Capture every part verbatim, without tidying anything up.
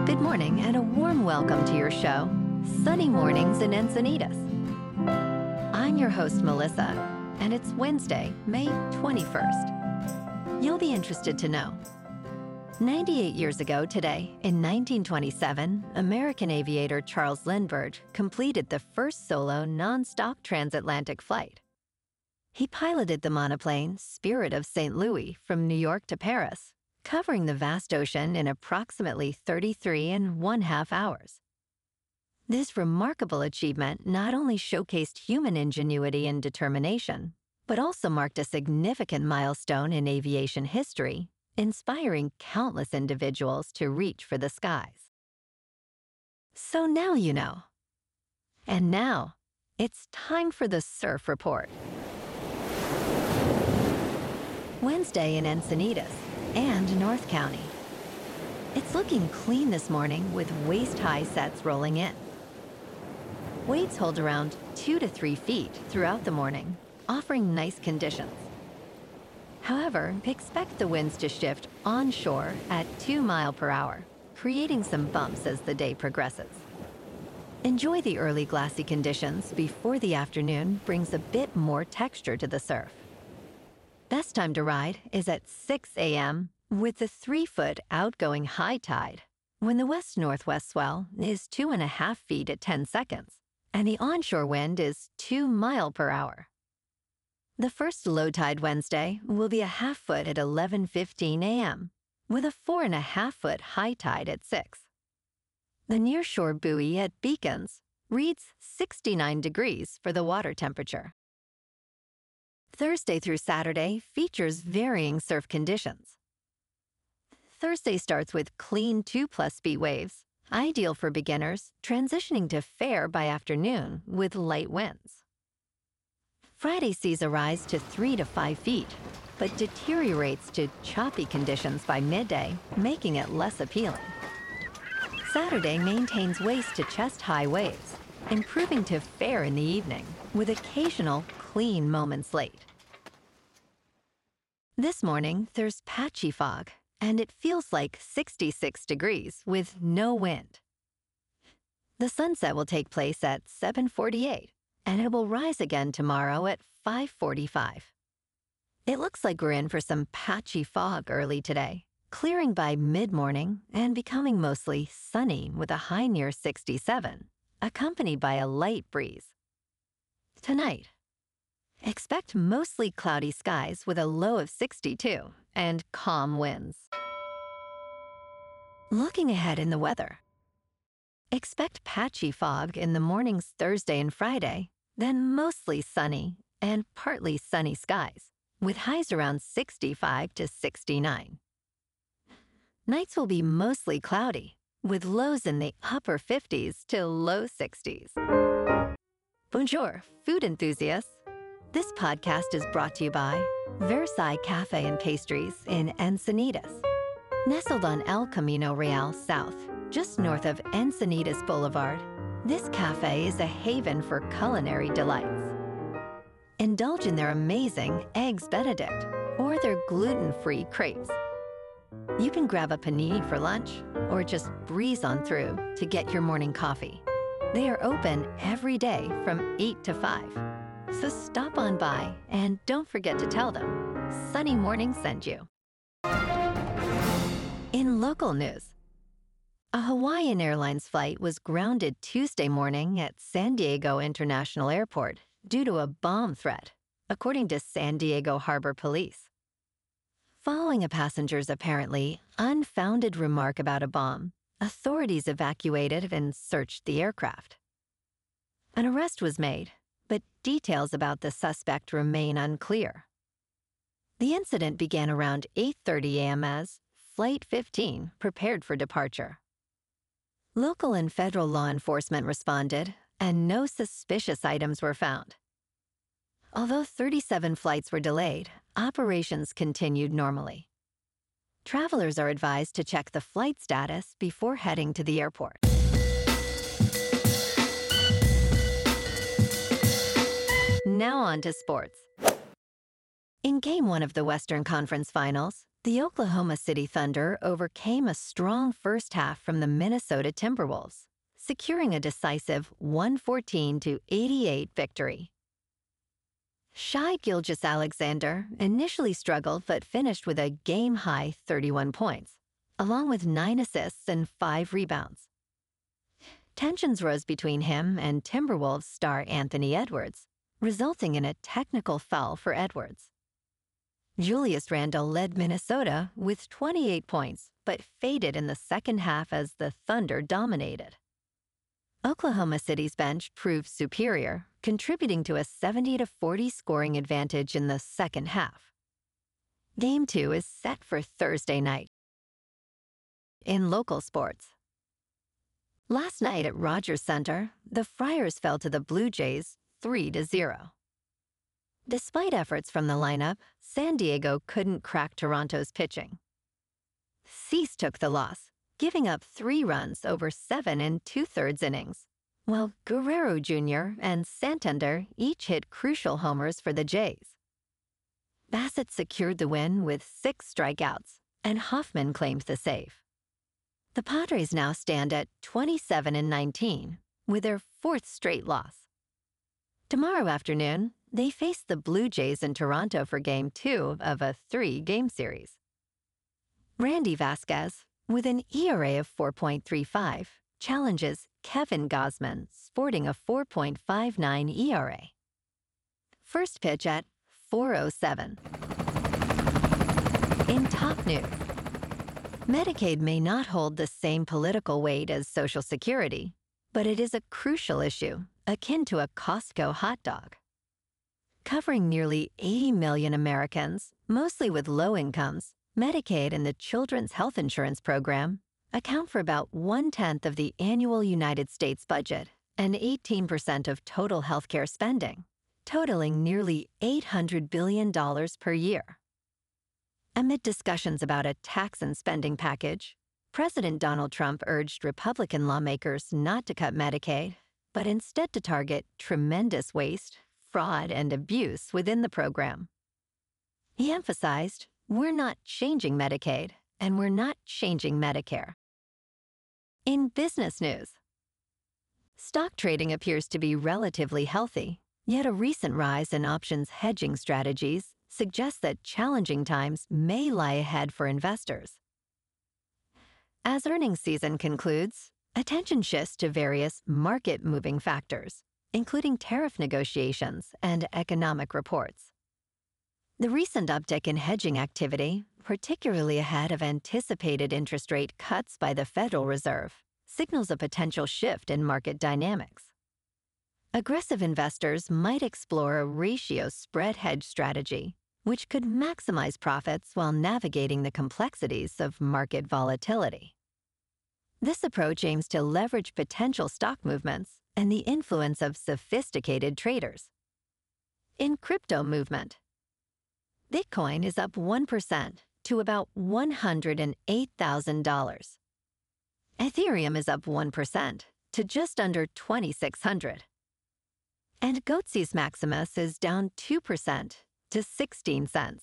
Good morning and a warm welcome to your show, Sunny Mornings in Encinitas. I'm your host, Melissa, and it's Wednesday, May twenty-first. You'll be interested to know. ninety-eight years ago today, in nineteen twenty-seven, American aviator Charles Lindbergh completed the first solo non-stop transatlantic flight. He piloted the monoplane Spirit of Saint Louis from New York to Paris, covering the vast ocean in approximately thirty-three and one half hours. This remarkable achievement not only showcased human ingenuity and determination, but also marked a significant milestone in aviation history, inspiring countless individuals to reach for the skies. So now you know. And now, it's time for the Surf Report. Wednesday in Encinitas and North County. It's looking clean this morning with waist-high sets rolling in. Waves hold around two to three feet throughout the morning, offering nice conditions. However, expect the winds to shift onshore at two miles per hour, creating some bumps as the day progresses. Enjoy the early glassy conditions before the afternoon brings a bit more texture to the surf. Best time to ride is at six a.m. with the three-foot outgoing high tide, when the west-northwest swell is two and a half feet at ten seconds, and the onshore wind is two miles per hour. The first low tide Wednesday will be a half foot at eleven fifteen a.m., with a four and a half foot high tide at six. The nearshore buoy at Beacons reads sixty-nine degrees for the water temperature. Thursday through Saturday features varying surf conditions. Thursday starts with clean two-plus speed waves, ideal for beginners, transitioning to fair by afternoon with light winds. Friday sees a rise to three to five feet, but deteriorates to choppy conditions by midday, making it less appealing. Saturday maintains waist to chest-high waves, improving to fair in the evening, with occasional clean moments late. This morning, there's patchy fog, and it feels like sixty-six degrees with no wind. The sunset will take place at seven forty-eight, and it will rise again tomorrow at five forty-five. It looks like we're in for some patchy fog early today, clearing by mid-morning and becoming mostly sunny with a high near sixty-seven, accompanied by a light breeze. Tonight, expect mostly cloudy skies with a low of sixty-two and calm winds. Looking ahead in the weather. Expect patchy fog in the mornings Thursday and Friday, then mostly sunny and partly sunny skies, with highs around sixty-five to sixty-nine. Nights will be mostly cloudy, with lows in the upper fifties to low sixties. Bonjour, food enthusiasts. This podcast is brought to you by Versailles Cafe and Pastries in Encinitas. Nestled on El Camino Real South, just north of Encinitas Boulevard, this cafe is a haven for culinary delights. Indulge in their amazing Eggs Benedict or their gluten-free crepes. You can grab a panini for lunch or just breeze on through to get your morning coffee. They are open every day from eight to five. So stop on by and don't forget to tell them Sunny Morning sent you. In local news, a Hawaiian Airlines flight was grounded Tuesday morning at San Diego International Airport due to a bomb threat, according to San Diego Harbor Police. Following a passenger's apparently unfounded remark about a bomb, authorities evacuated and searched the aircraft. An arrest was made, but details about the suspect remain unclear. The incident began around eight thirty a.m. as Flight fifteen prepared for departure. Local and federal law enforcement responded, and no suspicious items were found. Although thirty-seven flights were delayed, operations continued normally. Travelers are advised to check the flight status before heading to the airport. Now on to sports. In Game one of the Western Conference Finals, The Oklahoma City Thunder overcame a strong first half from the Minnesota Timberwolves, securing a decisive one fourteen to eighty-eight victory. Shai Gilgeous-Alexander initially struggled but finished with a game-high thirty-one points, along with nine assists and five rebounds. Tensions rose between him and Timberwolves star Anthony Edwards, resulting in a technical foul for Edwards. Julius Randle led Minnesota with twenty-eight points, but faded in the second half as the Thunder dominated. Oklahoma City's bench proved superior, contributing to a seventy to forty scoring advantage in the second half. Game two is set for Thursday night. In local sports, last night at Rogers Center, the Friars fell to the Blue Jays three to zero. Despite efforts from the lineup, San Diego couldn't crack Toronto's pitching. Cease took the loss, giving up three runs over seven and two-thirds innings, while Guerrero Junior and Santander each hit crucial homers for the Jays. Bassett secured the win with six strikeouts, and Hoffman claimed the save. The Padres now stand at twenty-seven and nineteen, with their fourth straight loss. Tomorrow afternoon, they face the Blue Jays in Toronto for Game two of a three-game series. Randy Vasquez, with an E R A of four point three five, challenges Kevin Gausman, sporting a four point five nine E R A. First pitch at four oh seven. In top news, Medicaid may not hold the same political weight as Social Security, but it is a crucial issue, akin to a Costco hot dog. Covering nearly eighty million Americans, mostly with low incomes, Medicaid and the Children's Health Insurance Program account for about one-tenth of the annual United States budget and eighteen percent of total healthcare spending, totaling nearly eight hundred billion dollars per year. Amid discussions about a tax and spending package, President Donald Trump urged Republican lawmakers not to cut Medicaid, but instead to target tremendous waste, fraud, and abuse within the program. He emphasized, "We're not changing Medicaid, and we're not changing Medicare." In business news, stock trading appears to be relatively healthy, yet a recent rise in options hedging strategies suggests that challenging times may lie ahead for investors. As earnings season concludes, attention shifts to various market-moving factors, including tariff negotiations and economic reports. The recent uptick in hedging activity, particularly ahead of anticipated interest rate cuts by the Federal Reserve, signals a potential shift in market dynamics. Aggressive investors might explore a ratio spread hedge strategy, which could maximize profits while navigating the complexities of market volatility. This approach aims to leverage potential stock movements and the influence of sophisticated traders. In crypto movement, Bitcoin is up one percent to about one hundred eight thousand dollars. Ethereum is up one percent to just under twenty-six hundred dollars. And Goatsis Maximus is down two percent to sixteen cents.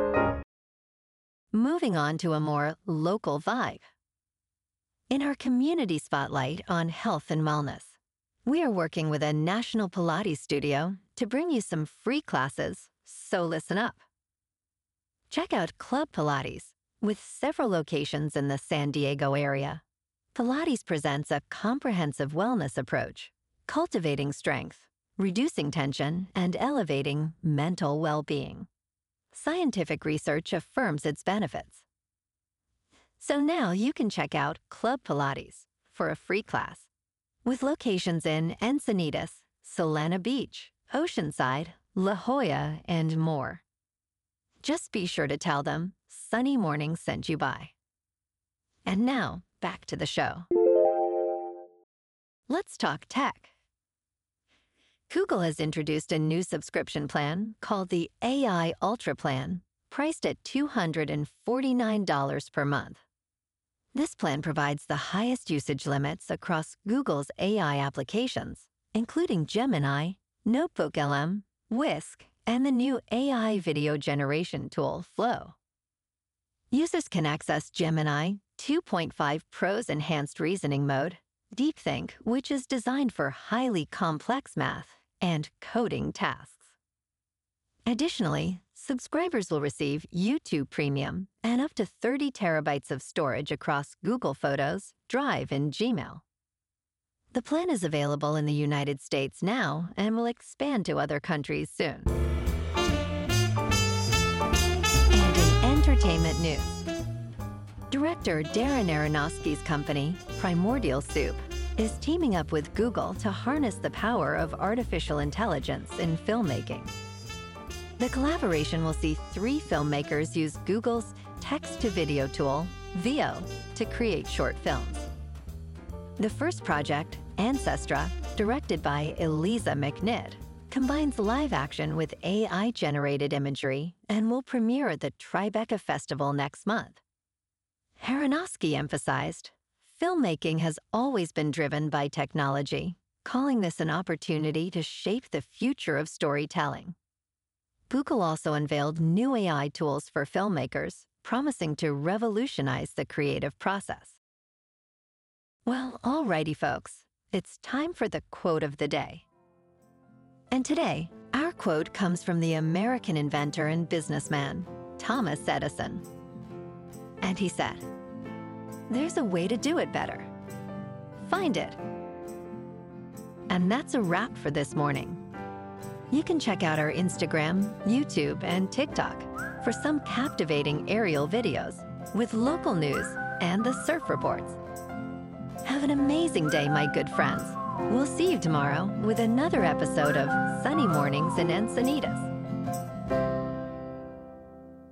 Moving on to a more local vibe. In our community spotlight on health and wellness, we are working with a national Pilates studio to bring you some free classes, so listen up. Check out Club Pilates, with several locations in the San Diego area. Pilates presents a comprehensive wellness approach, cultivating strength, reducing tension, and elevating mental well-being. Scientific research affirms its benefits. So now you can check out Club Pilates for a free class, with locations in Encinitas, Solana Beach, Oceanside, La Jolla, and more. Just be sure to tell them Sunny Morning sent you by. And now, back to the show. Let's talk tech. Google has introduced a new subscription plan called the A I Ultra Plan, priced at two hundred forty-nine dollars per month. This plan provides the highest usage limits across Google's A I applications, including Gemini, Notebook L M, Whisk, and the new A I video generation tool, Flow. Users can access Gemini two point five Pro's enhanced reasoning mode, DeepThink, which is designed for highly complex math, and coding tasks. Additionally, subscribers will receive YouTube Premium and up to thirty terabytes of storage across Google Photos, Drive, and Gmail. The plan is available in the United States now and will expand to other countries soon. And in entertainment news, director Darren Aronofsky's company, Primordial Soup, is teaming up with Google to harness the power of artificial intelligence in filmmaking. The collaboration will see three filmmakers use Google's text-to-video tool, Veo, to create short films. The first project, Ancestra, directed by Eliza McNitt, combines live action with A I-generated imagery and will premiere at the Tribeca Festival next month. Aronofsky emphasized, filmmaking has always been driven by technology, calling this an opportunity to shape the future of storytelling. Google also unveiled new A I tools for filmmakers, promising to revolutionize the creative process. Well, alrighty, folks, it's time for the quote of the day. And today, our quote comes from the American inventor and businessman, Thomas Edison. And he said, "There's a way to do it better. Find it." And that's a wrap for this morning. You can check out our Instagram, YouTube, and TikTok for some captivating aerial videos with local news and the surf reports. Have an amazing day, my good friends. We'll see you tomorrow with another episode of Sunny Mornings in Encinitas.